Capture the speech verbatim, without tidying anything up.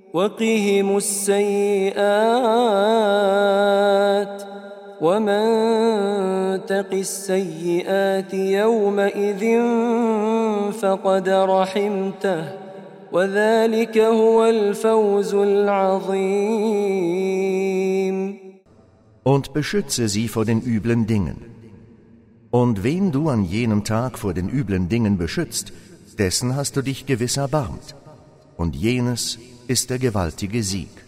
وقهم السيئات ومن تق السيئات يومئذ فقد رحمته وذلك هو الفوز العظيم. Und beschütze sie vor den üblen Dingen. Und wen du an jenem Tag vor den üblen Dingen beschützt, dessen hast du dich gewiss erbarmt. Und jenes ist der gewaltige Sieg.